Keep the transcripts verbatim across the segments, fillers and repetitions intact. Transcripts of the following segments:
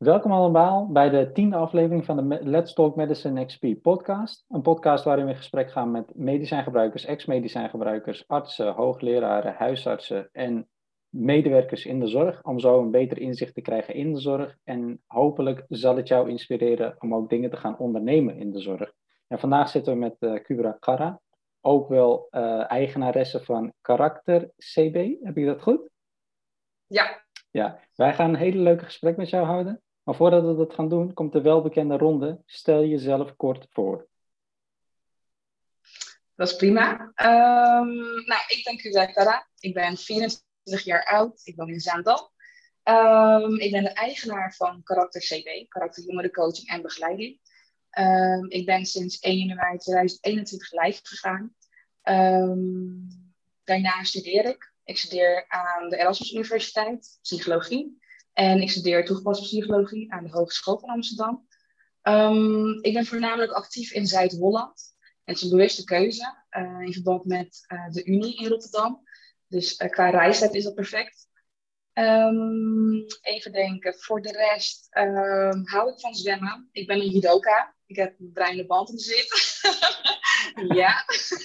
Welkom allemaal bij de tiende aflevering van de Let's Talk Medicine X P podcast. Een podcast waarin we in gesprek gaan met medicijngebruikers, ex-medicijngebruikers, artsen, hoogleraren, huisartsen en medewerkers in de zorg. Om zo een beter inzicht te krijgen in de zorg. En hopelijk zal het jou inspireren om ook dingen te gaan ondernemen in de zorg. En vandaag zitten we met uh, Kubra Kara, ook wel uh, eigenaresse van Karakter C B. Heb ik dat goed? Ja. Ja, wij gaan een hele leuke gesprek met jou houden. Maar voordat we dat gaan doen, komt de welbekende ronde. Stel jezelf kort voor. Dat is prima. Um, nou, ik ben Kubra Kara. Ik ben vierentwintig jaar oud. Ik woon in Zaandam. Um, ik ben de eigenaar van Karakter C B, Karakter Jongerencoaching en Begeleiding. Um, ik ben sinds één januari tweeduizend eenentwintig live gegaan. Um, daarna studeer ik. Ik studeer aan de Erasmus Universiteit, psychologie. En ik studeer toegepaste psychologie aan de Hogeschool van Amsterdam. Um, ik ben voornamelijk actief in Zuid-Holland. Het is een bewuste keuze uh, in verband met uh, de Unie in Rotterdam. Dus uh, qua reistijd is dat perfect. Um, even denken, voor de rest um, hou ik van zwemmen. Ik ben een judoka. Ik heb een bruine band in de zit. Ja.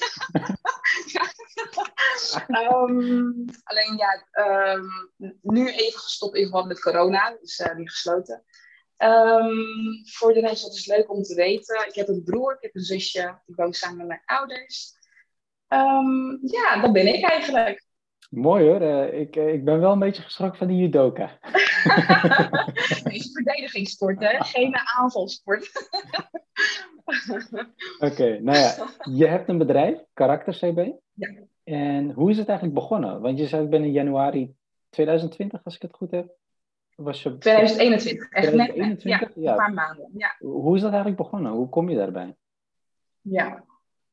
um, alleen ja, um, nu even gestopt in verband met corona. Dus uh, nu gesloten. Um, voor de rest, dat is leuk om te weten. Ik heb een broer, ik heb een zusje. Ik woon samen met mijn ouders. Um, ja, dat ben ik eigenlijk. Mooi hoor. Uh, ik, uh, ik ben wel een beetje geschrokken van die judoka. Het is een verdedigingssport, hè? Geen aanvalsport. Oké, okay, nou ja. Je hebt een bedrijf, Karakter C B. Ja. En hoe is het eigenlijk begonnen? Want je zei, ik ben in januari tweeduizend twintig, als ik het goed heb. Was je... tweeduizend eenentwintig, echt tweeduizend eenentwintig? net, net. Ja, ja, een paar maanden. Ja. Hoe is dat eigenlijk begonnen? Hoe kom je daarbij? Ja.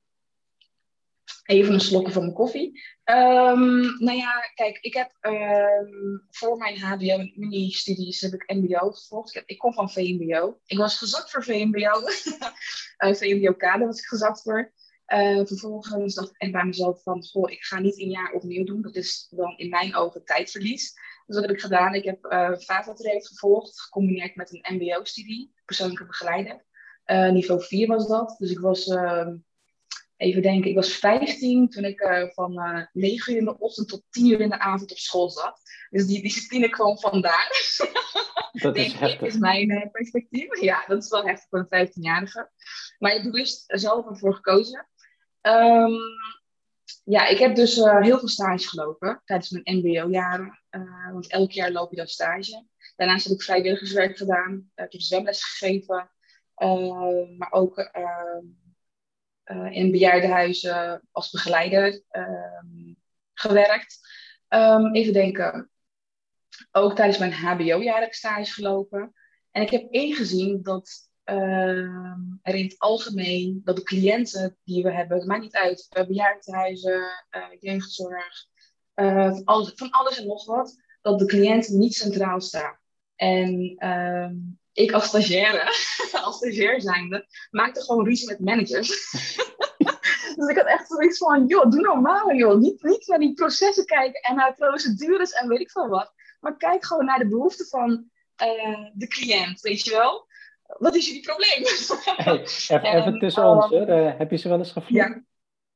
Even een slokje van mijn koffie. Um, nou ja, kijk, ik heb um, voor mijn H B O en Unie-studies heb ik M B O gevolgd. Ik, heb, ik kom van V M B O. Ik was gezakt voor V M B O. uh, V M B O-K, daar was ik gezakt voor. Uh, vervolgens dacht ik bij mezelf van, goh, ik ga niet een jaar opnieuw doen. Dat is dan in mijn ogen tijdverlies. Dus wat heb ik gedaan? Ik heb uh, VAVA-traject gevolgd, gecombineerd met een M B O-studie, persoonlijke begeleider. Uh, niveau vier was dat. Dus ik was... Uh, Even denken, ik was vijftien toen ik uh, van uh, negen uur in de ochtend tot tien uur in de avond op school zat. Dus die discipline kwam vandaar. Dat is Denk heftig. ik, is mijn uh, perspectief. Ja, dat is wel heftig voor een vijftienjarige. Maar ik heb bewust zelf ervoor gekozen. Um, ja, ik heb dus uh, heel veel stage gelopen tijdens mijn M B O-jaren. Uh, want elk jaar loop je dan stage. Daarnaast heb ik vrijwilligerswerk gedaan. Uh, ik heb zwemles gegeven. Uh, maar ook... Uh, Uh, in bejaardenhuizen als begeleider um, gewerkt. Um, even denken. Ook tijdens mijn H B O-jaar heb ik stage gelopen. En ik heb ingezien dat uh, er in het algemeen, dat de cliënten die we hebben, het maakt niet uit, uh, bejaardenhuizen, uh, jeugdzorg, uh, van, alles, van alles en nog wat, dat de cliënt niet centraal staat. En um, ik als stagiaire, als stagiair zijnde, maakte gewoon ruzie met managers. Dus ik had echt zoiets van, joh, doe normaal, joh. Niet, niet naar die processen kijken en naar procedures en weet ik veel wat. Maar kijk gewoon naar de behoeften van uh, de cliënt, weet je wel. Wat is jullie probleem? Hey, even, en, even tussen um, ons, hoor. Uh, heb je ze wel eens gevloekt? Ja.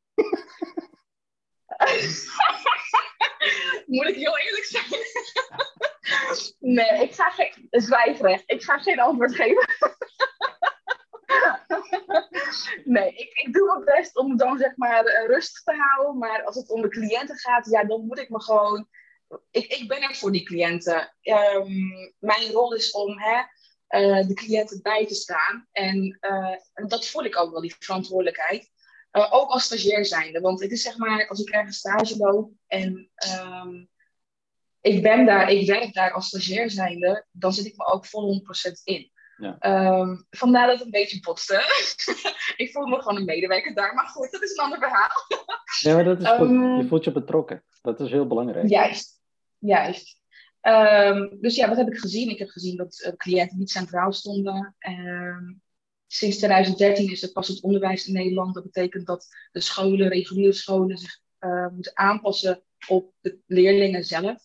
Moet ik heel eerlijk zijn? Nee, ik ga geen... Zwijgrecht. Ik ga geen antwoord geven. Nee, ik, ik doe mijn best om dan zeg maar uh, rustig te houden. Maar als het om de cliënten gaat, ja, dan moet ik me gewoon... Ik, ik ben er voor die cliënten. Um, mijn rol is om hè, uh, de cliënten bij te staan. En uh, dat voel ik ook wel, die verantwoordelijkheid. Uh, ook als stagiair zijnde. Want het is zeg maar, als ik ergens stage loop en... Um, ik ben daar, ik werk daar als stagiair zijnde, dan zit ik me ook vol honderd procent in. Ja. Um, vandaar dat het een beetje botste. Ik voel me gewoon een medewerker daar, maar goed, dat is een ander verhaal. Ja, maar dat is goed. Um, Je voelt je betrokken. Dat is heel belangrijk. Juist, juist. Um, dus ja, wat heb ik gezien? Ik heb gezien dat uh, cliënten niet centraal stonden. Um, sinds twintig dertien is er pas het onderwijs in Nederland. Dat betekent dat de scholen, reguliere scholen, zich uh, moeten aanpassen op de leerlingen zelf.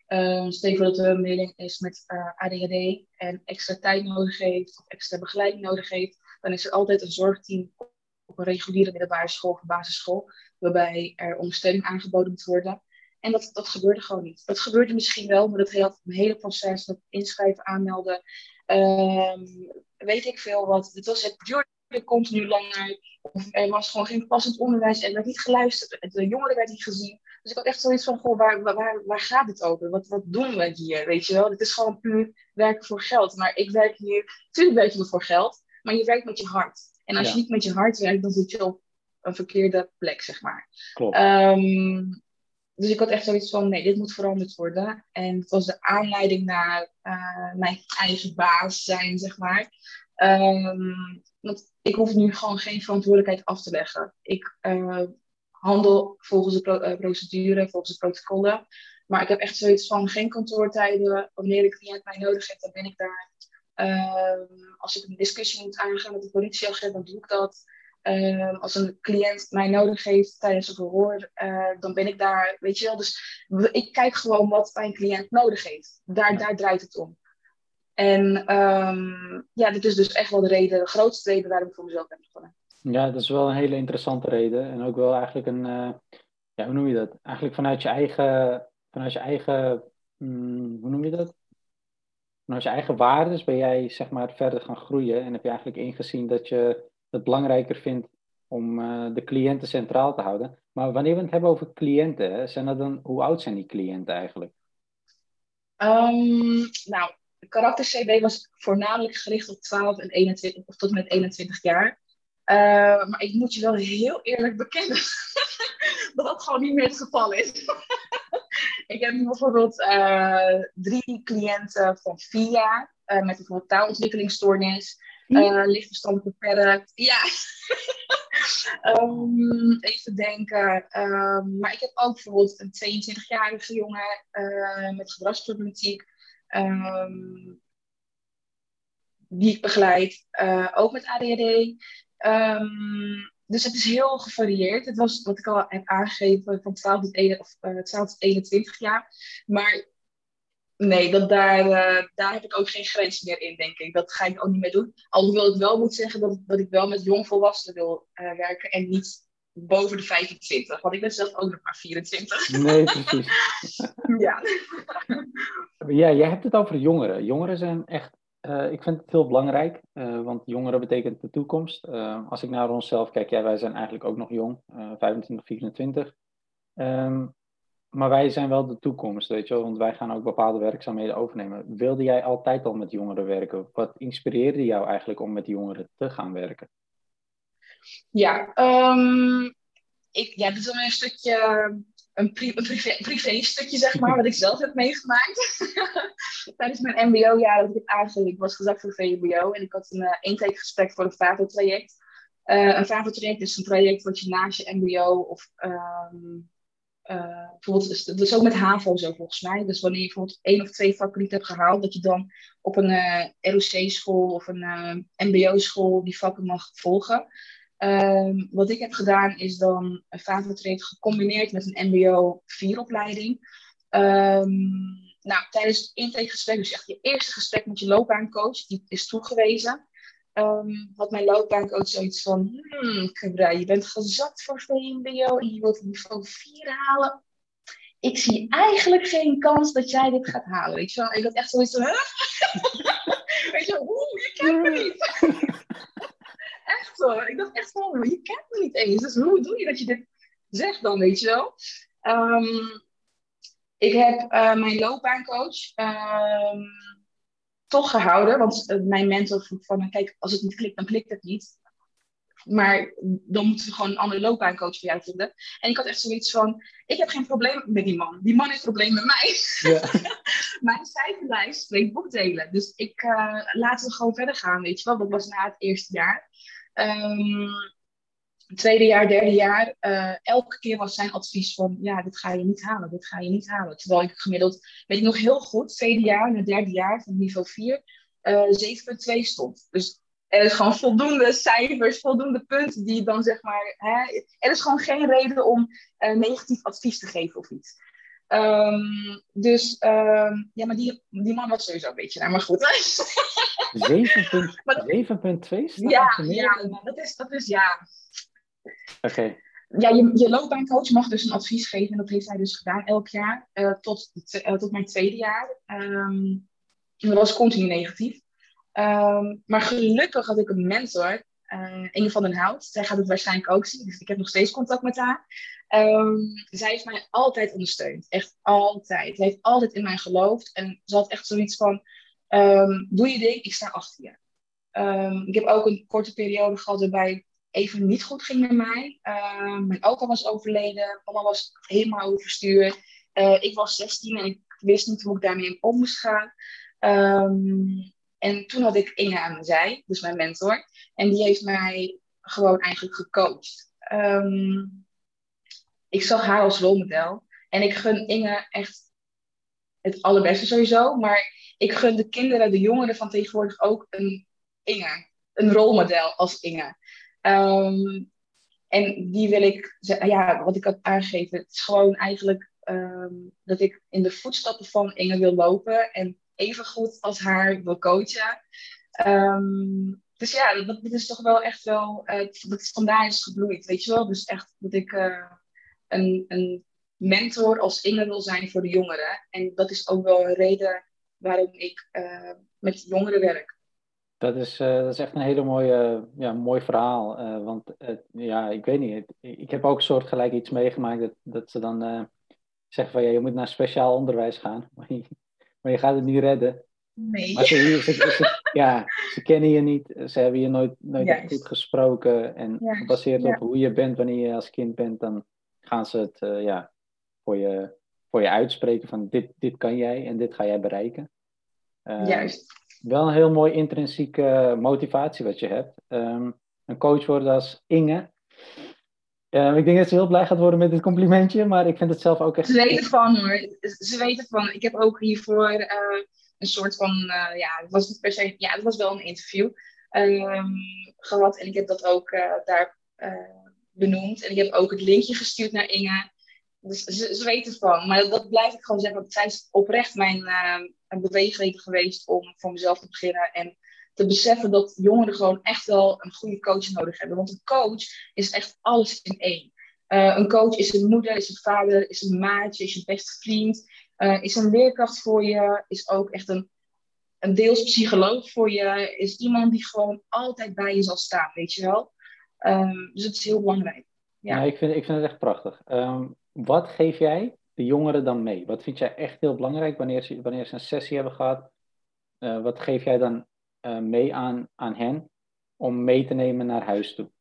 Um, stel je voor dat er een leerling is met uh, A D H D en extra tijd nodig heeft of extra begeleiding nodig heeft, dan is er altijd een zorgteam op een reguliere middelbare school of basisschool, waarbij er ondersteuning aangeboden moet worden. En dat, dat gebeurde gewoon niet. Dat gebeurde misschien wel, maar dat hele, een hele proces, dat inschrijven, aanmelden, um, weet ik veel wat. Het, was, het duurde continu langer, of er was gewoon geen passend onderwijs en er werd niet geluisterd, de jongeren werd niet gezien. Dus ik had echt zoiets van, goh, waar, waar, waar gaat het over? Wat, wat doen we hier, weet je wel? Het is gewoon puur werken voor geld. Maar ik werk hier, natuurlijk werk je voor geld, maar je werkt met je hart. En als Ja. je niet met je hart werkt, dan zit je op een verkeerde plek, zeg maar. Klopt. Um, dus ik had echt zoiets van, nee, dit moet veranderd worden. En het was de aanleiding naar uh, mijn eigen baas zijn, zeg maar. Um, want ik hoef nu gewoon geen verantwoordelijkheid af te leggen. Ik uh, handel volgens de pro- uh, procedure, volgens de protocollen. Maar ik heb echt zoiets van geen kantoortijden. Wanneer de cliënt mij nodig heeft, dan ben ik daar. Um, als ik een discussie moet aangaan met de politieagent, dan doe ik dat. Um, als een cliënt mij nodig heeft tijdens een verhoor, uh, dan ben ik daar, weet je wel. Dus ik kijk gewoon wat mijn cliënt nodig heeft. Daar, Ja. daar draait het om. En um, ja, dit is dus echt wel de reden, de grootste reden waarom ik voor mezelf ben begonnen. Ja, dat is wel een hele interessante reden. En ook wel eigenlijk een, uh, ja, hoe noem je dat? Eigenlijk vanuit je eigen, vanuit je eigen, hmm, hoe noem je dat? Vanuit je eigen waardes ben jij, zeg maar, verder gaan groeien. En heb je eigenlijk ingezien dat je het belangrijker vindt om uh, de cliënten centraal te houden. Maar wanneer we het hebben over cliënten, hè, zijn dat dan, hoe oud zijn die cliënten eigenlijk? Um, nou, karakter C B was voornamelijk gericht op twaalf en eenentwintig, of tot en met eenentwintig jaar. Uh, maar ik moet je wel heel eerlijk bekennen dat dat gewoon niet meer het geval is. Ik heb nu bijvoorbeeld uh, drie cliënten van vier jaar uh, met bijvoorbeeld taalontwikkelingsstoornis, uh, licht verstandelijk beperkt. Ja. um, even denken. Um, maar ik heb ook bijvoorbeeld een tweeëntwintigjarige jongen uh, met gedragsproblematiek. Um, die ik begeleid. Uh, ook met A D H D. Um, dus het is heel gevarieerd. Het was wat ik al heb aangegeven van twaalf tot eenentwintig jaar. Maar nee, dat daar, uh, daar heb ik ook geen grens meer in, denk ik. Dat ga ik ook niet meer doen. Alhoewel ik wel moet zeggen dat, dat ik wel met jongvolwassenen wil uh, werken en niet boven de vijfentwintig. Want ik ben zelf ook nog maar vierentwintig. Nee, precies. Ja. Ja, jij hebt het over jongeren. Jongeren zijn echt, uh, ik vind het heel belangrijk, uh, want jongeren betekent de toekomst. Uh, als ik naar onszelf kijk, ja, wij zijn eigenlijk ook nog jong, uh, vijfentwintig, vierentwintig. Um, maar wij zijn wel de toekomst, weet je wel, want wij gaan ook bepaalde werkzaamheden overnemen. Wilde jij altijd al met jongeren werken? Wat inspireerde jou eigenlijk om met jongeren te gaan werken? Ja, um, ik, ja, dit is wel een stukje, een, pri- een privé, privé stukje, zeg maar, wat ik zelf heb meegemaakt. Tijdens mijn M B O-jaar dat ik aanging, ik was gezakt voor V M B O en ik had een uh, intakegesprek voor een FAVO-traject. Uh, een FAVO-traject is een traject wat je naast je M B O of um, uh, bijvoorbeeld, dat is ook met HAVO zo volgens mij. Dus wanneer je bijvoorbeeld één of twee vakken niet hebt gehaald, dat je dan op een uh, R O C-school of een uh, M B O-school die vakken mag volgen. Um, wat ik heb gedaan is dan een FAVO-traject gecombineerd met een M B O vier opleiding. Um, nou, tijdens het intakegesprek, dus echt je eerste gesprek met je loopbaancoach, die is toegewezen, um, had mijn loopbaancoach zoiets van, hmm, Kubra, je bent gezakt voor V M B O en je wilt het niveau vier halen. Ik zie eigenlijk geen kans dat jij dit gaat halen, weet je wel. Ik had echt zoiets van, huh? Weet je wel, oeh, je kent me niet. Echt hoor. Ik dacht echt van, je kent me niet eens. Dus hoe doe je dat je dit zegt dan, weet je wel? Um, ik heb uh, mijn loopbaancoach um, toch gehouden. Want uh, mijn mentor vroeg van, kijk, als het niet klikt, dan klikt het niet. Maar dan moeten we gewoon een andere loopbaancoach voor jou vinden. En ik had echt zoiets van, ik heb geen probleem met die man. Die man heeft een probleem met mij. Ja. Mijn cijferlijst spreekt boekdelen. Dus ik uh, laten we gewoon verder gaan, weet je wel. Dat was na het eerste jaar. Um, tweede jaar, derde jaar, uh, elke keer was zijn advies van, ja, dit ga je niet halen, dit ga je niet halen. Terwijl ik gemiddeld, weet ik nog heel goed, tweede jaar naar derde jaar van niveau vier, uh, zeven komma twee stond. Dus er is gewoon voldoende cijfers, voldoende punten die je dan zeg maar, hè, er is gewoon geen reden om uh, negatief advies te geven of iets. Um, dus um, ja, maar die, die man was sowieso een beetje naar, maar goed. zeven komma twee Ja, ja, dat is, dat is ja. Oké. Okay. Ja, je, je loopbaancoach mag dus een advies geven. En dat heeft hij dus gedaan elk jaar. Uh, tot, uh, tot mijn tweede jaar. Um, dat was continu negatief. Um, maar gelukkig had ik een mentor. Uh, Inge van den Hout. Zij gaat het waarschijnlijk ook zien. Dus ik heb nog steeds contact met haar. Um, zij heeft mij altijd ondersteund. Echt altijd. Ze heeft altijd in mij geloofd. En ze had echt zoiets van... Um, doe je ding, ik sta achter je. Um, ik heb ook een korte periode gehad waarbij even niet goed ging met mij. Uh, mijn opa was overleden. Mama was helemaal overstuur. Uh, ik was zestien en ik wist niet hoe ik daarmee om moest gaan. Um, en toen had ik Inge aan mijn zij, dus mijn mentor. En die heeft mij gewoon eigenlijk gecoacht. Um, ik zag haar als rolmodel. En ik gun Inge echt het allerbeste sowieso. Maar ik gun de kinderen, de jongeren van tegenwoordig ook een Inge. Een rolmodel als Inge. Um, en die wil ik, ja, wat ik had aangegeven, het is gewoon eigenlijk um, dat ik in de voetstappen van Inge wil lopen en even goed als haar wil coachen. Um, dus ja, dat, dat is toch wel echt wel, uh, dat is vandaar is gebloeid, weet je wel. Dus echt dat ik uh, een, een mentor als Inge wil zijn voor de jongeren. En dat is ook wel een reden waarom ik uh, met jongeren werk. Dat is, uh, dat is echt een hele mooie, ja, mooi verhaal. Uh, want uh, ja, ik weet niet. Ik heb ook soortgelijk iets meegemaakt dat, dat ze dan uh, zeggen van ja, je moet naar speciaal onderwijs gaan. Maar je, maar je gaat het niet redden. Nee. Maar ze, ze, ze, ja, ze kennen je niet. Ze hebben je nooit, nooit echt goed gesproken. En Juist. gebaseerd Ja. op hoe je bent wanneer je als kind bent, dan gaan ze het uh, ja, voor, je, voor je uitspreken van dit, dit kan jij en dit ga jij bereiken. Uh, Juist. Wel een heel mooi intrinsieke motivatie wat je hebt. Um, een coach worden als Inge. Uh, ik denk dat ze heel blij gaat worden met dit complimentje, maar ik vind het zelf ook echt... Ze weten van hoor. Ze weten van. Ik heb ook hiervoor uh, een soort van, uh, ja, het was niet per se, ja, het was wel een interview um, gehad. En ik heb dat ook uh, daar uh, benoemd. En ik heb ook het linkje gestuurd naar Inge. Dus ze, ze weten van. Maar dat, dat blijf ik gewoon zeggen. Want zij is oprecht mijn uh, een beweegreden geweest om voor mezelf te beginnen. En te beseffen dat jongeren gewoon echt wel een goede coach nodig hebben. Want een coach is echt alles in één. Uh, een coach is een moeder, is een vader, is een maatje, is je beste vriend. Uh, is een leerkracht voor je. Is ook echt een, een deels psycholoog voor je. Is iemand die gewoon altijd bij je zal staan, weet je wel. Um, dus het is heel belangrijk. Ja, ja ik, vind, ik vind het echt prachtig. Um, wat geef jij de jongeren dan mee? Wat vind jij echt heel belangrijk wanneer ze, wanneer ze een sessie hebben gehad? Uh, wat geef jij dan uh, mee aan, aan hen om mee te nemen naar huis toe?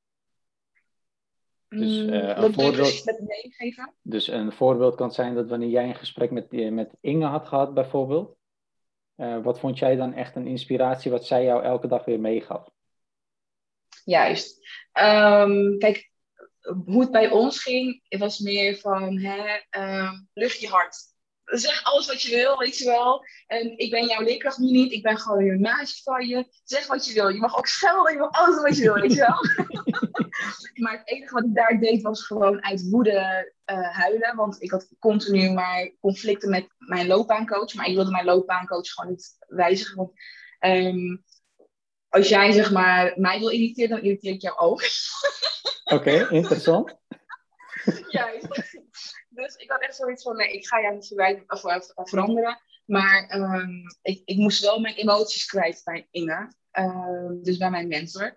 Dus, uh, een dat voorbeeld, met meegeven. Dus een voorbeeld kan zijn dat wanneer jij een gesprek met, met Inge had gehad bijvoorbeeld. Uh, wat vond jij dan echt een inspiratie wat zij jou elke dag weer meegaf? Juist. Um, kijk, hoe het bij ons ging, het was meer van, hè, um, lucht je hart. Zeg alles wat je wil, weet je wel. En ik ben jouw leerkracht nu niet, ik ben gewoon een maatje van je. Zeg wat je wil. Je mag ook schelden, je mag alles doen wat je wil, weet je wel. Maar het enige wat ik daar deed was gewoon uit woede uh, huilen. Want ik had continu maar conflicten met mijn loopbaancoach. Maar ik wilde mijn loopbaancoach gewoon niet wijzigen. Want um, als jij zeg maar mij wil irriteren, dan irriteer ik jou ook. Oké, okay, interessant. Juist. Dus ik had echt zoiets van, nee, ik ga jou niet verwijten of, of, of veranderen. Maar um, ik, ik moest wel mijn emoties kwijt bij Inge. Uh, dus bij mijn mentor.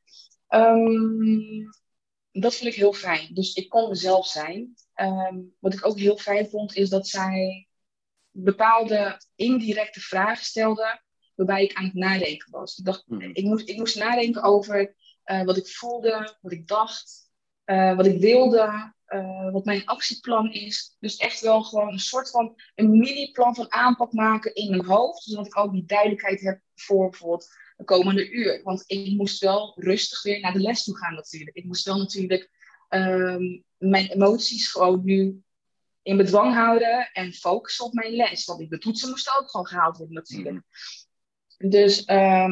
Um, dat vond ik heel fijn. Dus ik kon mezelf zijn. Um, wat ik ook heel fijn vond, is dat zij bepaalde indirecte vragen stelde, waarbij ik aan het nadenken was. Ik dacht, mm-hmm. ik, moest, ik moest nadenken over uh, wat ik voelde, wat ik dacht, uh, wat ik wilde, uh, wat mijn actieplan is. Dus echt wel gewoon een soort van een mini-plan van aanpak maken in mijn hoofd, zodat ik ook die duidelijkheid heb voor bijvoorbeeld de komende uur. Want ik moest wel rustig weer naar de les toe gaan natuurlijk. Ik moest wel natuurlijk um, mijn emoties gewoon nu in bedwang houden en focussen op mijn les. Want de toetsen moesten ook gewoon gehaald worden natuurlijk. Mm. Dus um,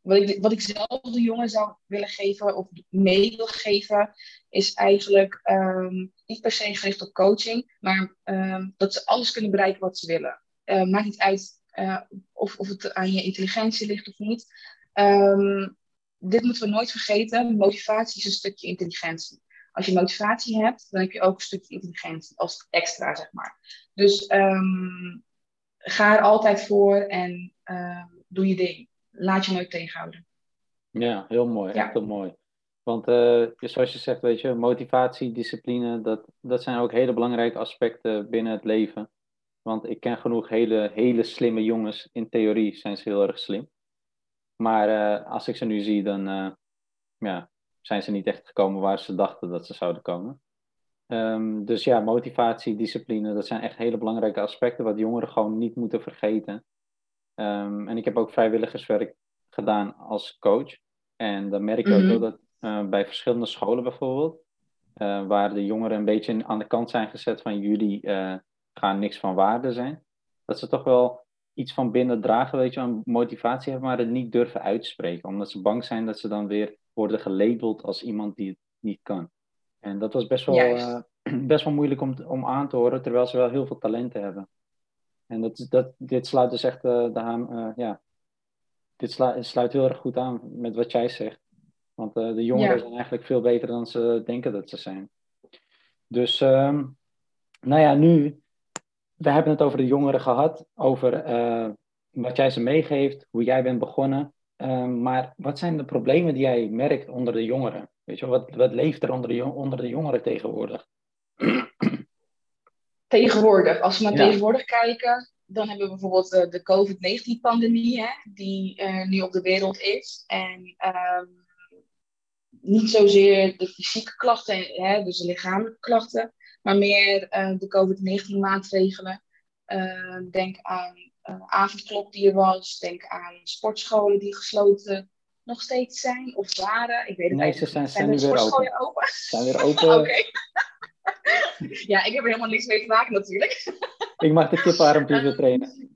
wat, ik, wat ik zelf de jongeren zou willen geven of mee wil geven, is eigenlijk um, niet per se gericht op coaching, maar um, dat ze alles kunnen bereiken wat ze willen. Uh, maakt niet uit uh, of, of het aan je intelligentie ligt of niet. Um, dit moeten we nooit vergeten. Motivatie is een stukje intelligentie. Als je motivatie hebt, dan heb je ook een stukje intelligentie als extra, zeg maar. Dus um, ga er altijd voor en uh, doe je ding. Laat je nooit tegenhouden. Ja, heel mooi. Ja. Echt heel mooi. Want uh, zoals je zegt, weet je, motivatie, discipline, dat, dat zijn ook hele belangrijke aspecten binnen het leven. Want ik ken genoeg hele, hele slimme jongens. In theorie zijn ze heel erg slim. Maar uh, als ik ze nu zie, dan uh, ja, zijn ze niet echt gekomen waar ze dachten dat ze zouden komen. Um, dus ja, motivatie, discipline, dat zijn echt hele belangrijke aspecten wat jongeren gewoon niet moeten vergeten. Um, en ik heb ook vrijwilligerswerk gedaan als coach. En dan merk je mm-hmm. ook wel dat uh, bij verschillende scholen bijvoorbeeld, uh, waar de jongeren een beetje aan de kant zijn gezet van jullie uh, gaan niks van waarde zijn, dat ze toch wel iets van binnen dragen, weet je, een motivatie hebben, maar het niet durven uitspreken. Omdat ze bang zijn dat ze dan weer worden gelabeld als iemand die het niet kan. En dat was best wel, uh, best wel moeilijk om, om aan te horen, terwijl ze wel heel veel talenten hebben. En dat, dat, dit sluit dus echt, uh, de haam, uh, ja, dit sluit, sluit heel erg goed aan met wat jij zegt. Want uh, de jongeren ja. zijn eigenlijk veel beter dan ze denken dat ze zijn. Dus, um, nou ja, nu, we hebben het over de jongeren gehad, over uh, wat jij ze meegeeft, hoe jij bent begonnen. Um, maar wat zijn de problemen die jij merkt onder de jongeren? Weet je, wat, wat leeft er onder de, onder de jongeren tegenwoordig? Tegenwoordig, als we naar ja. tegenwoordig kijken, dan hebben we bijvoorbeeld uh, de covid negentien pandemie, hè, die uh, nu op de wereld is. En um, niet zozeer de fysieke klachten, hè, dus de lichamelijke klachten, maar meer uh, de covid negentien maatregelen. Uh, denk aan uh, avondklok die er was, denk aan sportscholen die gesloten nog steeds zijn of waren. Ik weet het nee, niet. Ze zijn, zijn, zijn de weer sportscholen open? open? Zijn weer open. Oké. Okay. Ja, ik heb er helemaal niks mee te maken natuurlijk. Ik mag de kippenarmpjes weer trainen.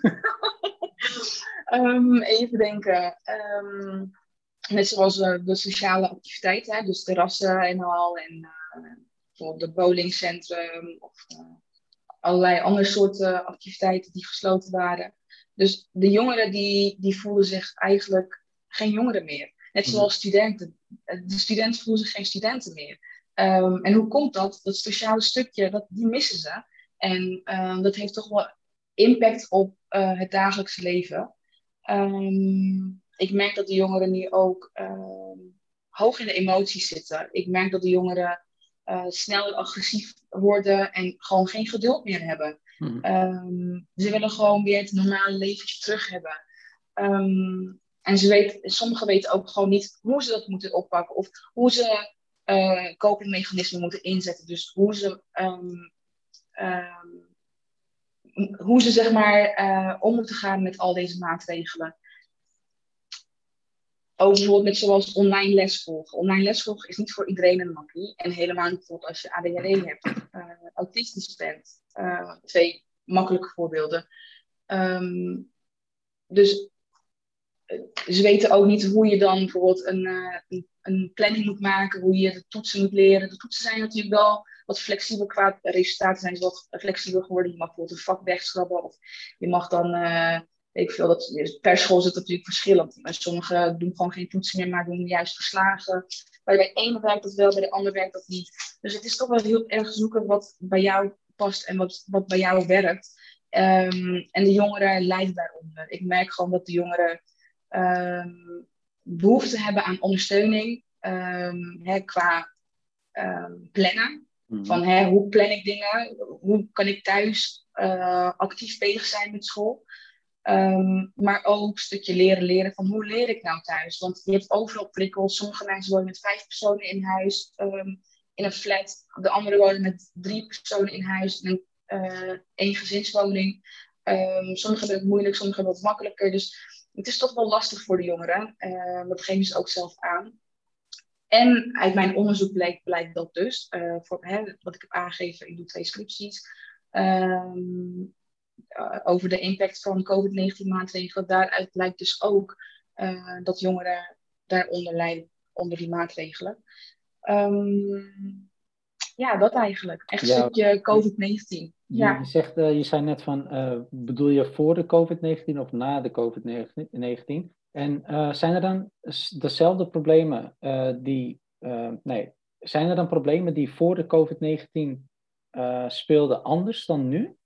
um, even denken. Um, net zoals uh, de sociale activiteiten, hè, dus terrassen en al. En uh, bijvoorbeeld het bowlingcentrum of uh, allerlei andere soorten activiteiten die gesloten waren. Dus de jongeren die, die voelen zich eigenlijk geen jongeren meer. Net zoals studenten. De studenten voelen zich geen studenten meer. Um, en hoe komt dat? Dat sociale stukje, dat, die missen ze. En um, dat heeft toch wel impact op uh, het dagelijkse leven. Um, ik merk dat de jongeren nu ook um, hoog in de emoties zitten. Ik merk dat de jongeren uh, sneller agressief worden en gewoon geen geduld meer hebben. Mm-hmm. Um, ze willen gewoon weer het normale leventje terug hebben. Um, en ze weten, sommigen weten ook gewoon niet hoe ze dat moeten oppakken of hoe ze Uh, copingmechanismen moeten inzetten. Dus hoe ze, um, um, hoe ze zeg maar uh, om moeten gaan met al deze maatregelen. Ook bijvoorbeeld met zoals online lesvolgen. Online lesvolgen is niet voor iedereen een makkie. En helemaal niet bijvoorbeeld als je A D H D hebt, uh, autistisch bent. Uh, twee makkelijke voorbeelden. Um, dus uh, ze weten ook niet hoe je dan bijvoorbeeld een, uh, een een planning moet maken, hoe je de toetsen moet leren. De toetsen zijn natuurlijk wel wat flexibel qua resultaten zijn ze wat flexibel geworden. Je mag bijvoorbeeld een vak wegschrabben of je mag dan, uh, weet ik veel, dat, per school zit dat natuurlijk verschillend. Sommigen doen gewoon geen toetsen meer, maar doen juist verslagen. Bij de ene werkt dat wel, bij de ander werkt dat niet. Dus het is toch wel heel erg zoeken wat bij jou past en wat, wat bij jou werkt. Um, en de jongeren lijden daaronder. Ik merk gewoon dat de jongeren Um, behoefte hebben aan ondersteuning um, hè, qua um, plannen. Mm-hmm. Van hè, hoe plan ik dingen? Hoe kan ik thuis uh, actief bezig zijn met school? Um, maar ook een stukje leren leren van hoe leer ik nou thuis? Want je hebt overal prikkels. Sommige mensen wonen met vijf personen in huis, um, in een flat. De anderen wonen met drie personen in huis, in een uh, eengezinswoning. Um, sommigen hebben het moeilijk, sommigen hebben het makkelijker. Dus het is toch wel lastig voor de jongeren. Uh, dat geven ze ook zelf aan. En uit mijn onderzoek blijkt, blijkt dat dus. Uh, voor, hè, wat ik heb aangegeven, ik doe twee scripties. Um, uh, over de impact van covid negentien maatregelen. Daaruit blijkt dus ook uh, dat jongeren daaronder lijden, onder die maatregelen. Um, ja, dat eigenlijk. Echt een Ja, stukje covid negentien. je, Ja. je, zegt, uh, je zei net van, uh, bedoel je voor de covid negentien of na de covid negentien? En uh, zijn er dan dezelfde problemen uh, die, uh, nee, zijn er dan problemen die voor de covid negentien uh, speelden anders dan nu?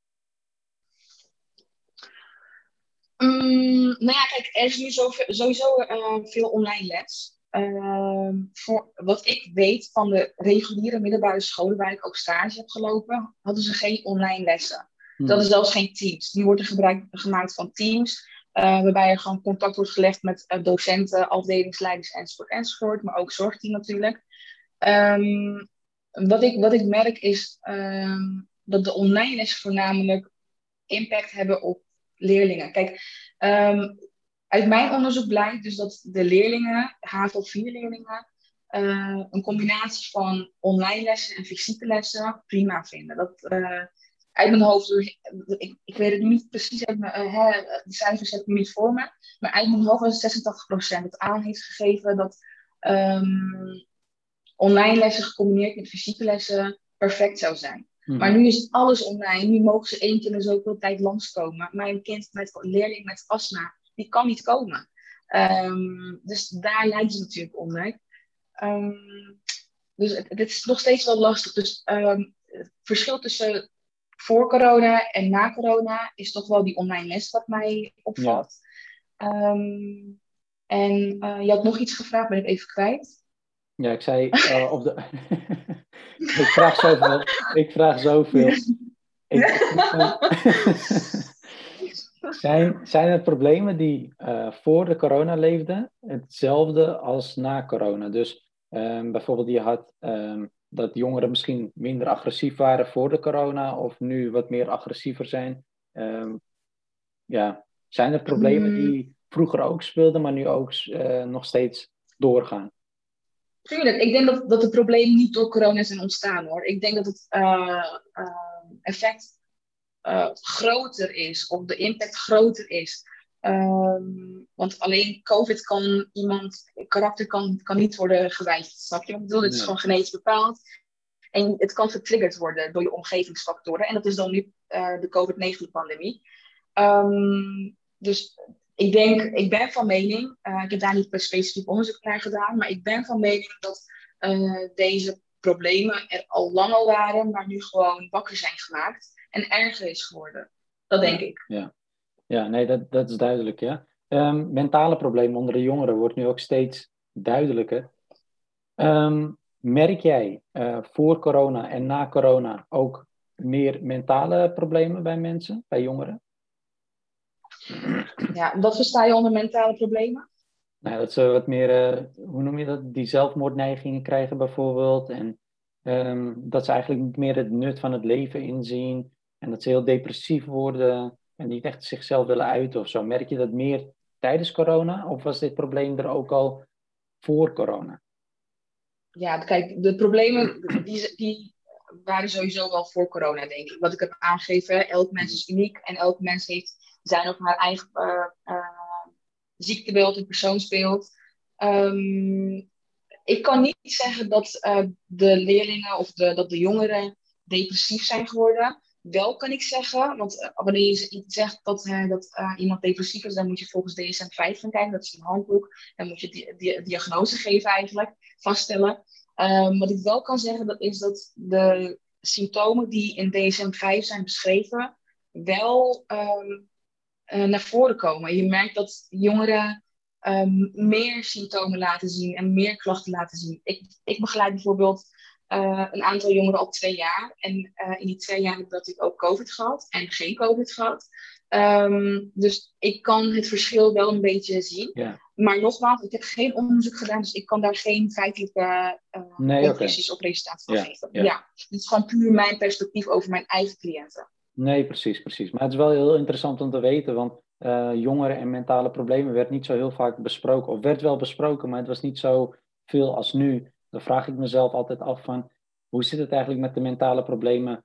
Um, nou ja, kijk, er is nu zoveel, sowieso uh, veel online les. Uh, voor wat ik weet van de reguliere middelbare scholen waar ik ook stage heb gelopen, hadden ze geen online lessen. Hmm. Dat is zelfs geen Teams. Die worden gebruik, gemaakt van Teams, uh, waarbij er gewoon contact wordt gelegd met uh, docenten, afdelingsleiders enzovoort enzovoort, maar ook zorgteam natuurlijk. Um, wat, ik, wat ik merk is um, dat de online lessen voornamelijk impact hebben op leerlingen. Kijk, um, uit mijn onderzoek blijkt dus dat de leerlingen, H A V O vier leerlingen, uh, een combinatie van online lessen en fysieke lessen prima vinden. Dat, uh, uit mijn hoofd, ik, ik weet het niet precies, uit mijn, uh, hè, de cijfers heb ik niet voor me, maar uit mijn hoofd was het zesentachtig procent dat aan heeft gegeven dat um, online lessen gecombineerd met fysieke lessen perfect zou zijn. Mm-hmm. Maar nu is alles online. Nu mogen ze één keer in zoveel tijd langskomen. Maar een kind met een leerling met astma, die kan niet komen. Um, dus daar lijkt het natuurlijk onder. Um, dus het, het is nog steeds wel lastig. Dus um, het verschil tussen voor corona en na corona is toch wel die online les wat mij opvalt. Ja. Um, en uh, je had nog iets gevraagd, ben ik even kwijt. Ja, ik zei uh, op de... ik vraag zoveel. Ik vraag zoveel. Ik, zijn, zijn er problemen die uh, voor de corona leefden hetzelfde als na corona? Dus um, bijvoorbeeld je had um, dat jongeren misschien minder agressief waren voor de corona of nu wat meer agressiever zijn. Um, ja, zijn er problemen die vroeger ook speelden, maar nu ook uh, nog steeds doorgaan? Tuurlijk, ik denk dat, dat de problemen niet door corona zijn ontstaan hoor. Ik denk dat het uh, uh, effect uh, groter is, of de impact groter is. Um, want alleen COVID kan iemand, karakter kan, kan niet worden gewijzigd, snap je? Ik bedoel, het is gewoon genetisch bepaald. En het kan getriggerd worden door je omgevingsfactoren. En dat is dan nu uh, de covid negentien pandemie. Um, dus ik denk, ik ben van mening, uh, ik heb daar niet specifiek onderzoek naar gedaan, maar ik ben van mening dat uh, deze problemen er al lang al waren, maar nu gewoon wakker zijn gemaakt en erger is geworden. Dat denk ja, ik. Ja, ja nee, dat, dat is duidelijk, ja. Um, mentale problemen onder de jongeren wordt nu ook steeds duidelijker. Um, merk jij uh, voor corona en na corona ook meer mentale problemen bij mensen, bij jongeren? Ja, wat versta je onder mentale problemen? Nou, dat ze wat meer, uh, hoe noem je dat, die zelfmoordneigingen krijgen bijvoorbeeld. En um, dat ze eigenlijk niet meer het nut van het leven inzien. En dat ze heel depressief worden en niet echt zichzelf willen uiten of zo. Merk je dat meer tijdens corona of was dit probleem er ook al voor corona? Ja, kijk, de problemen die, die waren sowieso wel voor corona, denk ik. Wat ik heb aangegeven, elk mens is uniek en elk mens heeft zijn of haar eigen uh, uh, ziektebeeld en persoonsbeeld. Um, ik kan niet zeggen dat uh, de leerlingen of de, dat de jongeren depressief zijn geworden. Wel kan ik zeggen, want uh, wanneer je zegt dat, uh, dat uh, iemand depressief is, dan moet je volgens D S M vijf gaan kijken. Dat is een handboek. Dan moet je die, die diagnose geven eigenlijk, vaststellen. Um, wat ik wel kan zeggen, dat is dat de symptomen die in D S M vijf zijn beschreven, wel um, uh, naar voren komen. Je merkt dat jongeren um, meer symptomen laten zien en meer klachten laten zien. Ik, ik begeleid bijvoorbeeld uh, een aantal jongeren al twee jaar. En uh, in die twee jaar heb ik natuurlijk ook COVID gehad en geen COVID gehad. Um, dus ik kan het verschil wel een beetje zien. Ja. Maar nogmaals, ik heb geen onderzoek gedaan, dus ik kan daar geen feitelijke uh, nee, conclusies okay. op resultaat van ja, geven. Ja. ja, het is gewoon puur mijn perspectief over mijn eigen cliënten. Nee, precies, precies. Maar het is wel heel interessant om te weten, want uh, jongeren en mentale problemen werd niet zo heel vaak besproken. Of werd wel besproken, maar het was niet zo veel als nu. Dan vraag ik mezelf altijd af van, hoe zit het eigenlijk met de mentale problemen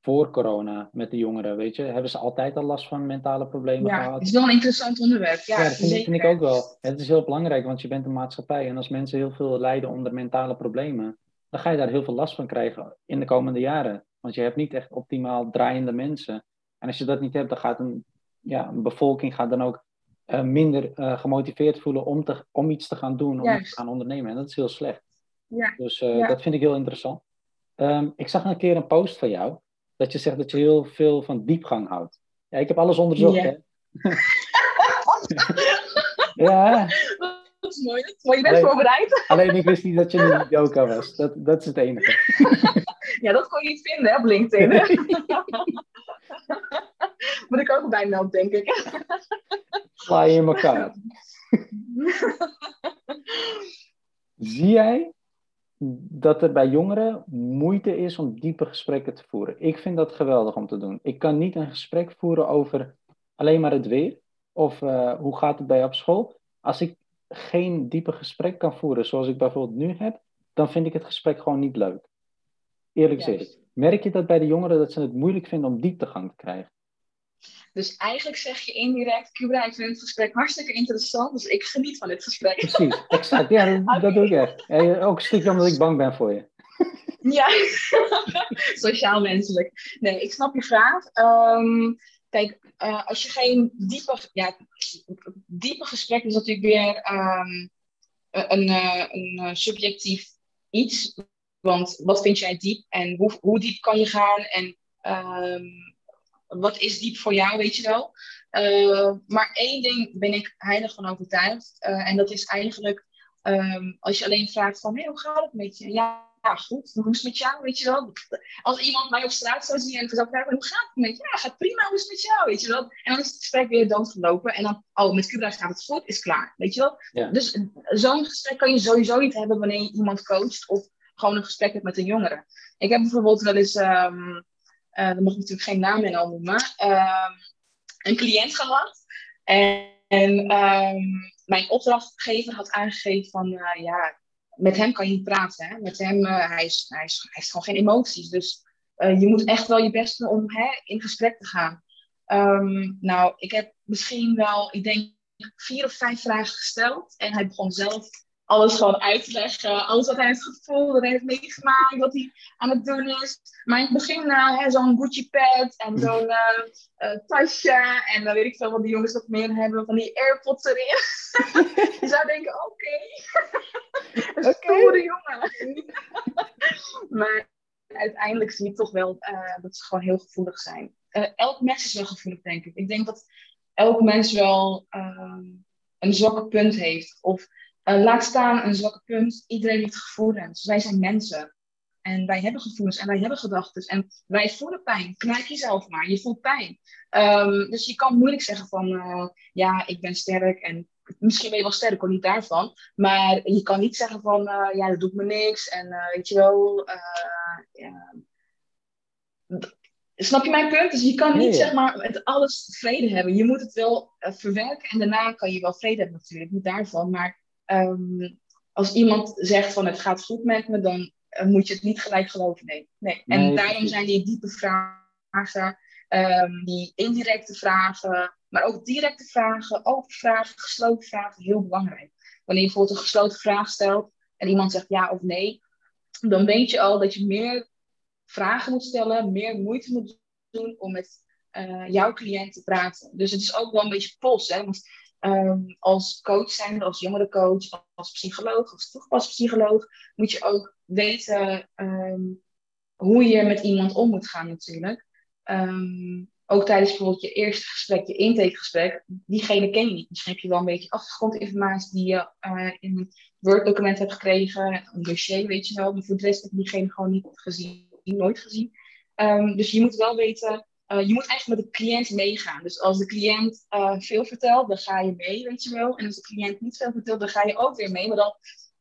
voor corona met de jongeren, weet je? Hebben ze altijd al last van mentale problemen Ja, gehad? het is wel een interessant onderwerp. Ja, Ja, dat vind, ik- zeker. vind ik ook wel. Het is heel belangrijk, want je bent een maatschappij. En als mensen heel veel lijden onder mentale problemen, dan ga je daar heel veel last van krijgen in de komende jaren. Want je hebt niet echt optimaal draaiende mensen. En als je dat niet hebt, dan gaat een, ja, een bevolking gaat dan ook eh, minder eh, gemotiveerd voelen om, te, om iets te gaan doen, om iets te Juist. gaan ondernemen. En dat is heel slecht. Ja, Dus eh, ja. dat vind ik heel interessant. Ehm, ik zag een keer een post van jou, dat je zegt dat je heel veel van diepgang houdt. Ja, ik heb alles onderzocht, hè. Ja. Dat Ja, is mooi. Dat is mooi. Je bent alleen, voorbereid. alleen ik wist niet dat je een yoga was. Dat, dat is het enige. Ja, dat kon je niet vinden hè, op LinkedIn. Nee. Moet ik ook bij melden, denk ik. Sla je in elkaar. Zie jij dat er bij jongeren moeite is om diepe gesprekken te voeren? Ik vind dat geweldig om te doen. Ik kan niet een gesprek voeren over alleen maar het weer. Of uh, hoe gaat het bij je op school. Als ik geen diepe gesprek kan voeren, zoals ik bijvoorbeeld nu heb, dan vind ik het gesprek gewoon niet leuk. Eerlijk gezegd. Merk je dat bij de jongeren dat ze het moeilijk vinden om dieptegang te krijgen? Dus eigenlijk zeg je indirect, Kubra, ik vind het gesprek hartstikke interessant, dus ik geniet van dit gesprek. Precies, exact. Ja, dat, okay. dat doe ik echt. Ja, ook een stukje omdat ik bang ben voor je. Ja, sociaal menselijk. Nee, ik snap je vraag. Um, kijk, uh, als je geen diepe, ja, diepe gesprek is natuurlijk weer um, een, een, een subjectief iets. Want wat vind jij diep en hoe, hoe diep kan je gaan en um, wat is diep voor jou, weet je wel. Uh, maar één ding ben ik heilig van overtuigd. Uh, en dat is eigenlijk, um, als je alleen vraagt van, hey, hoe gaat het met je? Ja, ja, goed. Hoe is het met jou, weet je wel. Als iemand mij op straat zou zien en zou vragen, hoe gaat het met je? Ja, gaat prima, hoe is het met jou, weet je wel. En dan is het gesprek weer doodgelopen. En dan, oh, met Kubra gaat het goed, is klaar, weet je wel. Ja. Dus zo'n gesprek kan je sowieso niet hebben wanneer je iemand coacht of gewoon een gesprek hebt met een jongere. Ik heb bijvoorbeeld wel eens... Um, Uh, daar mag ik natuurlijk geen naam in al noemen, uh, een cliënt gehad. En, en um, mijn opdrachtgever had aangegeven van, uh, ja, met hem kan je niet praten. Hè? Met hem, uh, hij, is, hij, is, hij heeft gewoon geen emoties. Dus uh, je moet echt wel je best doen om hè, in gesprek te gaan. Um, nou, ik heb misschien wel, ik denk, vier of vijf vragen gesteld. En hij begon zelf alles gewoon uit te leggen. Alles wat hij heeft gevoeld, wat hij heeft meegemaakt, wat hij aan het doen is. Maar in het begin uh, zo'n Gucci pad en zo'n uh, uh, tasje. En dan weet ik veel wat die jongens nog meer hebben. Van die AirPods erin. Je zou denken, oké. Okay. Een okay. stoere jongen. Maar uiteindelijk zie je toch wel uh, dat ze gewoon heel gevoelig zijn. Uh, elk mens is wel gevoelig, denk ik. Ik denk dat elk mens wel uh, een zwakke punt heeft. Of uh, laat staan een zwakke punt. Iedereen heeft gevoelens. Wij zijn mensen. En wij hebben gevoelens en wij hebben gedachten. En wij voelen pijn. Knijp jezelf maar. Je voelt pijn. Um, dus je kan moeilijk zeggen van... Uh, ja, ik ben sterk. En misschien ben je wel sterk, hoor, niet daarvan. Maar je kan niet zeggen van... Uh, ja, dat doet me niks. En uh, weet je wel... Uh, ja. Snap je mijn punt? Dus je kan niet, ja, ja. zeg maar, met alles vrede hebben. Je moet het wel uh, verwerken. En daarna kan je wel vrede hebben natuurlijk. Niet daarvan. Maar um, als iemand zegt van... het gaat goed met me, dan... Uh, moet je het niet gelijk geloven, nee. nee. En nee, daarom precies. Zijn die diepe vragen, um, die indirecte vragen, maar ook directe vragen, open vragen, gesloten vragen, heel belangrijk. Wanneer je bijvoorbeeld een gesloten vraag stelt en iemand zegt ja of nee, dan weet je al dat je meer vragen moet stellen, meer moeite moet doen om met uh, jouw cliënt te praten. Dus het is ook wel een beetje pols, hè. Want, Um, als coach zijn, als jongerencoach, als psycholoog, als toegepaste moet je ook weten um, hoe je met iemand om moet gaan natuurlijk. Um, ook tijdens bijvoorbeeld je eerste gesprek, je intakegesprek, diegene ken je niet. Misschien heb je wel een beetje achtergrondinformatie die je uh, in een Word-document hebt gekregen, een dossier, weet je wel, maar voor de rest heb je diegene gewoon niet gezien, nooit gezien. Um, dus je moet wel weten... Uh, je moet eigenlijk met de cliënt meegaan. Dus als de cliënt uh, veel vertelt, dan ga je mee, weet je wel. En als de cliënt niet veel vertelt, dan ga je ook weer mee. Maar dan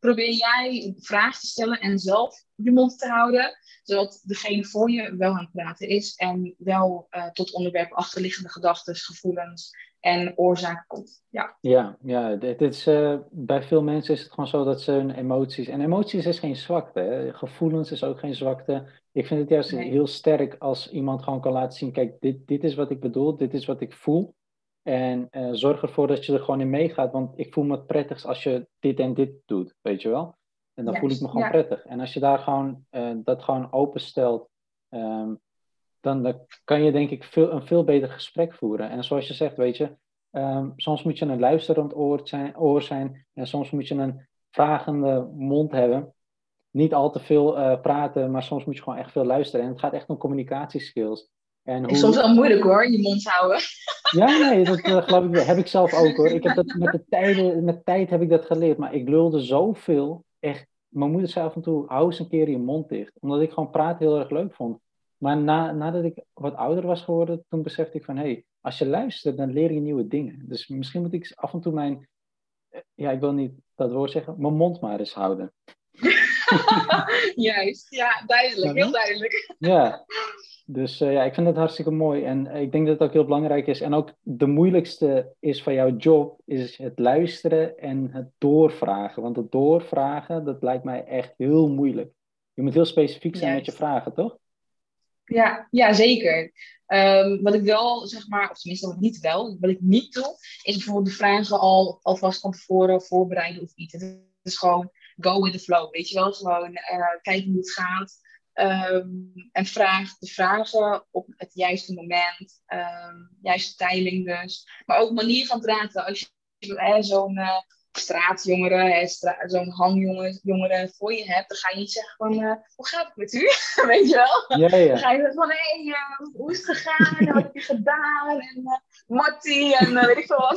probeer jij vragen te stellen en zelf je mond te houden, zodat degene voor je wel aan het praten is en wel uh, tot onderwerp achterliggende gedachten, gevoelens en oorzaken komt. Ja, Ja, ja dit is, uh, bij veel mensen is het gewoon zo dat ze hun emoties... En emoties is geen zwakte, hè? Gevoelens is ook geen zwakte. Ik vind het juist nee. heel sterk als iemand gewoon kan laten zien... Kijk, dit, dit is wat ik bedoel, dit is wat ik voel. En uh, zorg ervoor dat je er gewoon in meegaat. Want ik voel me het prettigst als je dit en dit doet, weet je wel? En dan voel ik me Juist, gewoon ja. prettig. En als je daar gewoon, uh, dat gewoon openstelt... Um, dan, dan kan je denk ik veel, een veel beter gesprek voeren. En zoals je zegt, weet je... Um, soms moet je een luisterend oor zijn, oor zijn en soms moet je een vragende mond hebben. Niet al te veel uh, praten, maar soms moet je gewoon echt veel luisteren. En het gaat echt om communicatieskills. En Is soms hoe... wel moeilijk hoor, je mond houden. Ja, nee, dat uh, geloof ik wel. Heb ik zelf ook hoor. Ik heb dat met de tijden, met tijd heb ik dat geleerd. Maar ik lulde zoveel. Echt, mijn moeder zei af en toe, hou eens een keer je mond dicht. Omdat ik gewoon praten heel erg leuk vond. Maar na, nadat ik wat ouder was geworden, toen besefte ik van... hé, hey, als je luistert, dan leer je nieuwe dingen. Dus misschien moet ik af en toe mijn... Ja, ik wil niet dat woord zeggen, mijn mond maar eens houden. Juist, ja, duidelijk, heel duidelijk. Ja, dus uh, ja, ik vind dat hartstikke mooi. En uh, ik denk dat het ook heel belangrijk is. En ook de moeilijkste is van jouw job, is het luisteren en het doorvragen. Want het doorvragen, dat lijkt mij echt heel moeilijk. Je moet heel specifiek zijn met je Juist. vragen, toch? Ja, ja, zeker. Um, wat ik wel, zeg maar, of tenminste wat niet wel, wat ik niet doe, is bijvoorbeeld de vragen al alvast van tevoren voorbereiden of iets. Het is gewoon go with the flow, weet je wel? Gewoon uh, kijken hoe het gaat. Um, en vraag de vragen op het juiste moment, um, juiste timing dus. Maar ook manier van praten. Als je eh, zo'n uh, straatjongeren, stra zo'n hangjongeren voor je hebt, dan ga je niet zeggen van, uh, hoe gaat het met u? Weet je wel? Ja, ja. Dan ga je zeggen van, hé, hey, uh, hoe is het gegaan? En wat heb je gedaan? En uh, Mattie en uh, weet ik veel wat.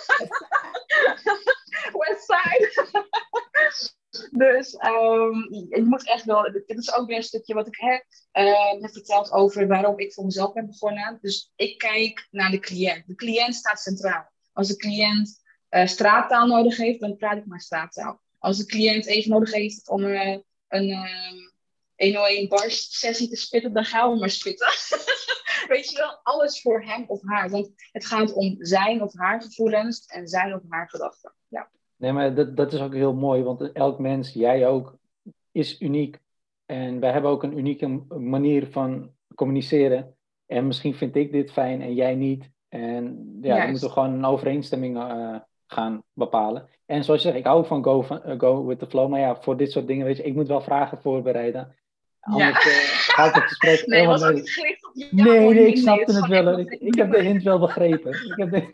Westside. Dus um, je moet echt wel, dit is ook weer een stukje wat ik heb, uh, heb verteld over waarom ik voor mezelf ben begonnen. Dus ik kijk naar de cliënt. De cliënt staat centraal. Als de cliënt uh, straattaal nodig heeft, dan praat ik maar straattaal. Als de cliënt even nodig heeft om uh, een uh, honderdéén bars sessie te spitten, dan gaan we maar spitten. Weet je wel, alles voor hem of haar. Want het gaat om zijn of haar gevoelens en zijn of haar gedachten. Ja. Nee, maar dat, dat is ook heel mooi, want elk mens, jij ook, is uniek. En wij hebben ook een unieke manier van communiceren. En misschien vind ik dit fijn en jij niet. En ja, dan moeten we gewoon een overeenstemming uh, gaan bepalen. En zoals je zegt, ik hou van go, uh, go with the flow. Maar ja, voor dit soort dingen, weet je, ik moet wel vragen voorbereiden. Anders ja. uh, gaat het gesprek nee, helemaal was ook niet gericht op jou. Nee, nee, nee, ik snapte nee, het wel. Ik, ik heb de hint wel begrepen. Ik heb de...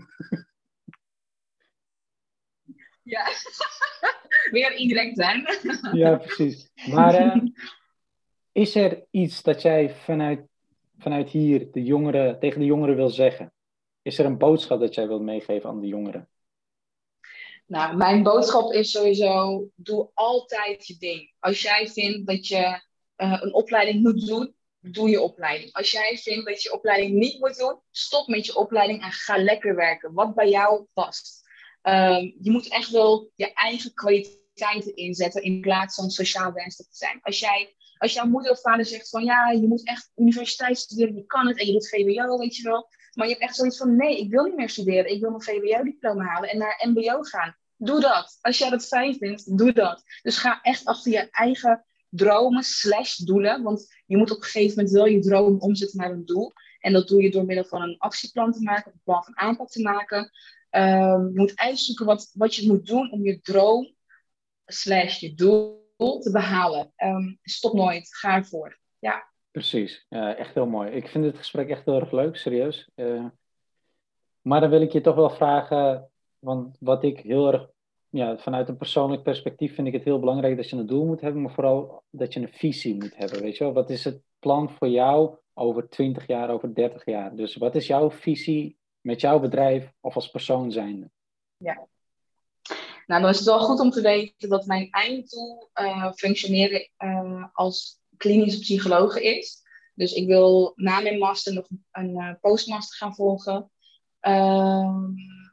Ja, weer indirect zijn. Ja, precies. Maar uh, is er iets dat jij vanuit, vanuit hier de jongeren, tegen de jongeren wil zeggen? Is er een boodschap dat jij wilt meegeven aan de jongeren? Nou, mijn boodschap is sowieso, doe altijd je ding. Als jij vindt dat je uh, een opleiding moet doen, doe je opleiding. Als jij vindt dat je opleiding niet moet doen, stop met je opleiding en ga lekker werken. Wat bij jou past. Um, je moet echt wel je eigen kwaliteiten inzetten in plaats van sociaal wenselijk te zijn. Als, jij, als jouw moeder of vader zegt van ja, je moet echt universiteit studeren, je kan het en je doet V W O, weet je wel. Maar je hebt echt zoiets van nee, ik wil niet meer studeren. Ik wil mijn V W O-diploma halen en naar M B O gaan. Doe dat. Als jij dat fijn vindt, doe dat. Dus ga echt achter je eigen dromen slash doelen. Want je moet op een gegeven moment wel je droom omzetten naar een doel. En dat doe je door middel van een actieplan te maken, een plan van aanpak te maken. Um, je moet uitzoeken wat, wat je moet doen om je droom slash je doel te behalen. Um, stop nooit, ga ervoor. Ja. Precies, ja, echt heel mooi. Ik vind dit gesprek echt heel erg leuk, serieus. Uh, maar dan wil ik je toch wel vragen, want wat ik heel erg, ja, vanuit een persoonlijk perspectief vind ik het heel belangrijk dat je een doel moet hebben, maar vooral dat je een visie moet hebben, weet je wel. Wat is het plan voor jou over twintig jaar, over dertig jaar? Dus wat is jouw visie met jouw bedrijf of als persoon zijnde? Ja. Nou, dan is het wel goed om te weten dat mijn einddoel uh, functioneren uh, als klinische psycholoog is. Dus ik wil na mijn master nog een uh, postmaster gaan volgen. Uh,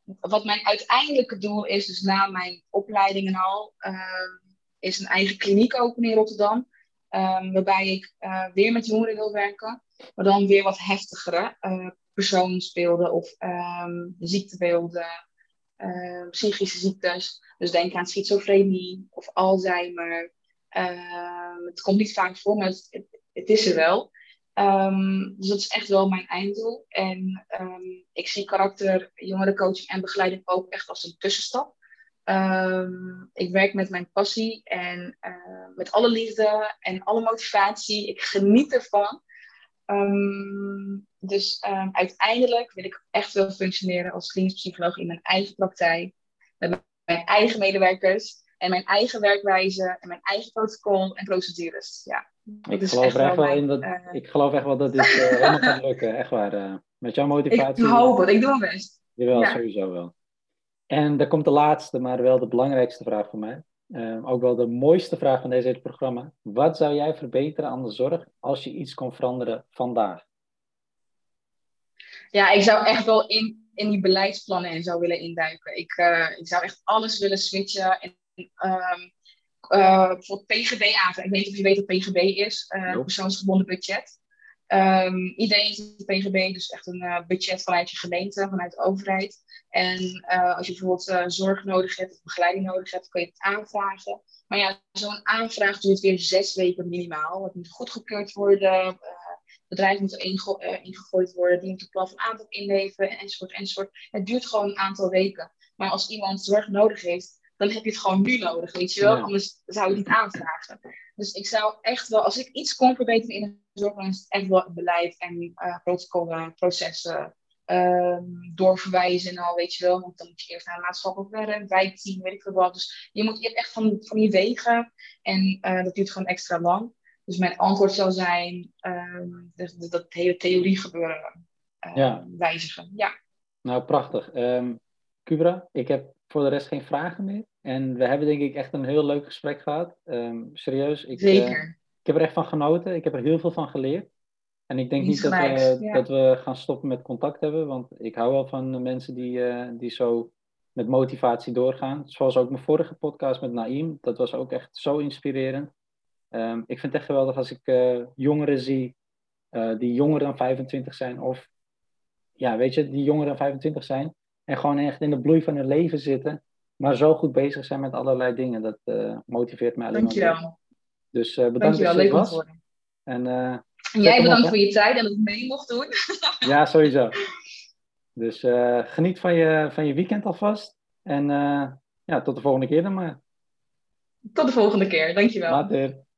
wat mijn uiteindelijke doel is, dus na mijn opleiding en al, um, is een eigen kliniek openen in Rotterdam. Um, waarbij ik uh, weer met jongeren wil werken, maar dan weer wat heftigere uh, persoonsbeelden of um, ziektebeelden, uh, psychische ziektes. Dus denk aan schizofrenie of Alzheimer. Uh, het komt niet vaak voor, maar het, het, het is er wel. Um, dus dat is echt wel mijn einddoel. En um, ik zie karakter, jongerencoaching en begeleiding ook echt als een tussenstap. Um, ik werk met mijn passie en uh, met alle liefde en alle motivatie. Ik geniet ervan. Um, dus um, uiteindelijk wil ik echt wel functioneren als klinisch psycholoog in mijn eigen praktijk. Met mijn eigen medewerkers en mijn eigen werkwijze en mijn eigen protocol en procedures. Ja, ik, geloof er echt wel in dat, uh, ik geloof echt wel dat dit uh, helemaal gaat lukken. Echt waar. Uh, met jouw motivatie. Ik hoop het. Ik doe mijn best. Jawel, ja. Sowieso wel. En daar komt de laatste, maar wel de belangrijkste vraag voor mij. Uh, ook wel de mooiste vraag van deze hele programma. Wat zou jij verbeteren aan de zorg als je iets kon veranderen vandaag? Ja, ik zou echt wel in, in die beleidsplannen en zou willen induiken. Ik, uh, ik zou echt alles willen switchen. En, um, uh, bijvoorbeeld P G B aanvragen. Ik weet niet of je weet wat P G B is. Uh, nope. Persoonsgebonden budget. Um, iedereen heeft P G B, dus echt een uh, budget vanuit je gemeente, vanuit de overheid. En uh, als je bijvoorbeeld uh, zorg nodig hebt of begeleiding nodig hebt, kan je het aanvragen. Maar ja, zo'n aanvraag duurt weer zes weken minimaal. Het moet goedgekeurd worden. Uh, bedrijven moeten inge- uh, ingegooid worden. Die moeten een plan van aanpak inleveren, enzovoort, enzovoort. Het duurt gewoon een aantal weken. Maar als iemand zorg nodig heeft, dan heb je het gewoon nu nodig, weet je wel? Ja. Anders zou je het niet aanvragen. Dus ik zou echt wel, als ik iets kon verbeteren in de zorg, dan is het echt wel het beleid en uh, protocollen, processen, um, doorverwijzen en al, weet je wel. Want dan moet je eerst naar een maatschappelijk werk, wijkteam, weet ik veel wat. Dus je, moet, je hebt echt van, van die wegen en uh, dat duurt gewoon extra lang. Dus mijn antwoord zou zijn, um, dat, dat, dat hele theorie gebeuren uh, ja. wijzigen. Ja. Nou, prachtig. Um, Kubra, ik heb voor de rest geen vragen meer. En we hebben denk ik echt een heel leuk gesprek gehad. Um, serieus. Ik, Zeker. Uh, ik heb er echt van genoten. Ik heb er heel veel van geleerd. En ik denk Iets niet dat we, ja. dat we gaan stoppen met contact hebben. Want ik hou wel van mensen die, uh, die zo met motivatie doorgaan. Zoals ook mijn vorige podcast met Naïm. Dat was ook echt zo inspirerend. Um, ik vind het echt geweldig als ik uh, jongeren zie uh, die jonger dan vijfentwintig zijn. Of ja, weet je, die jonger dan vijfentwintig zijn. En gewoon echt in de bloei van hun leven zitten. Maar zo goed bezig zijn met allerlei dingen. Dat uh, motiveert mij alleen maar. Dankjewel. Dus uh, bedankt dat je er was. En, uh, en jij bedankt voor je tijd en dat ik mee mocht doen. Ja, sowieso. Dus uh, geniet van je, van je weekend alvast. En uh, ja, tot de volgende keer dan maar. Tot de volgende keer. Dankjewel. Later.